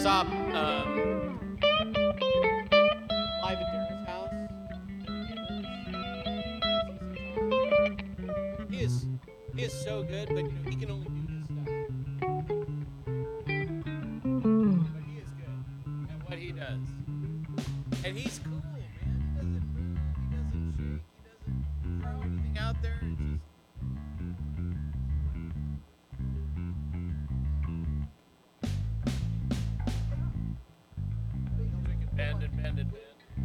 saw live at Darren's house. He is so good, but he can only do this stuff. But he is good at what he does, and he's cool, man. He doesn't move, he doesn't shake, he doesn't throw anything out there. It's just bend and bend and bend.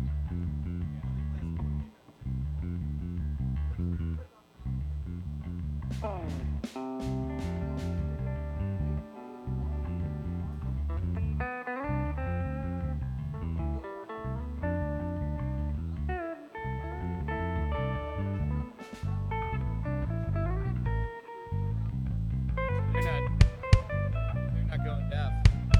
They're not going deaf.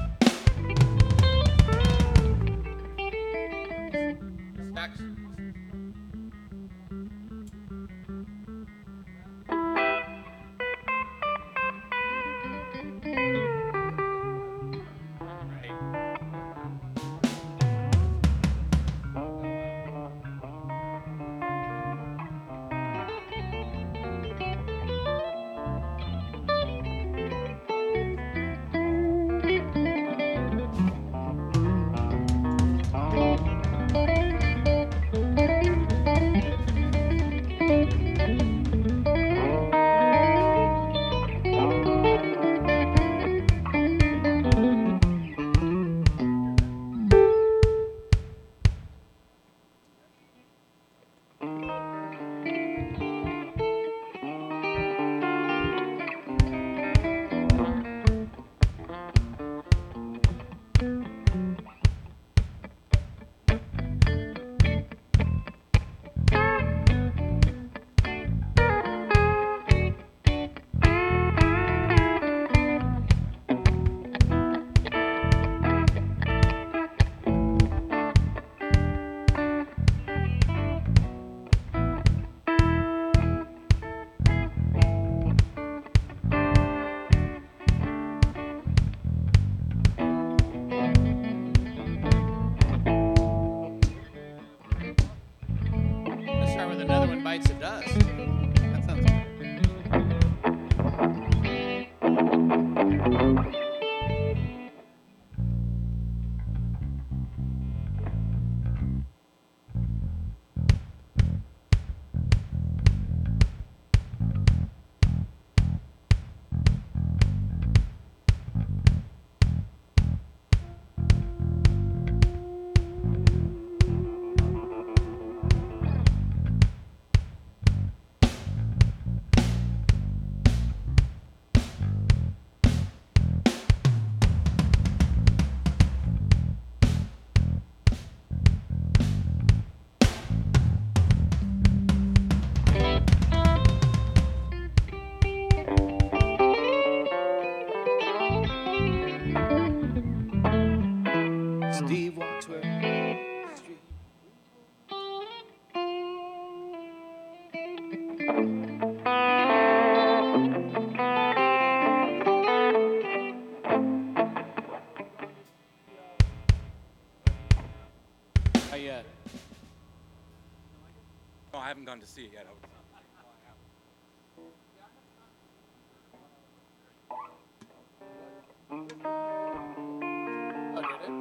Bites of dust. That sounds good. Steve walks where the street. Not yet. No, I haven't gone to see it yet. Oh, did it?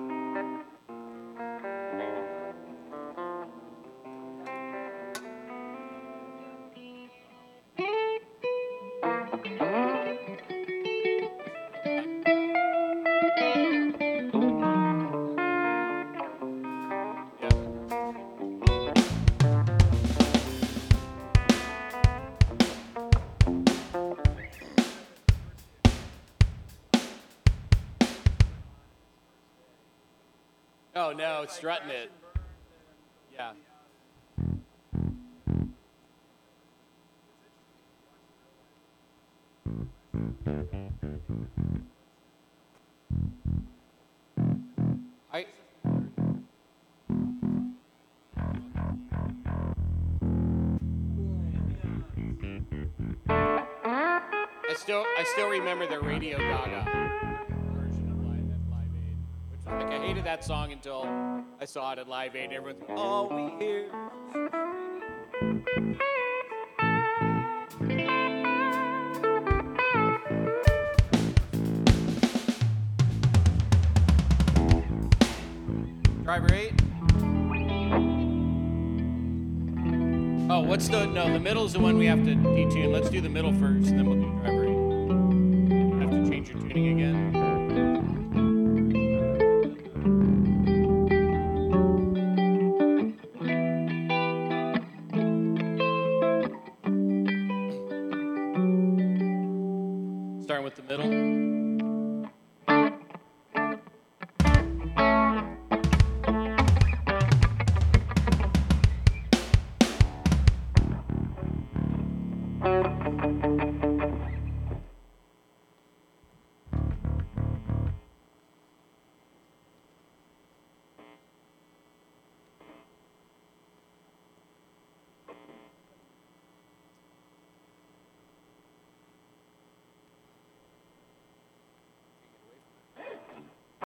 Oh no, it's strutting it. Yeah. I still remember the Radio Gaga version of Live Aid, Like I hated that song until I saw it at Live Aid. Everyone's all we hear. Driver 8. Oh, what's the middle is the one we have to detune. Let's do the middle first, and then we'll do driver 8. You have to change your tuning again. Starting with the middle.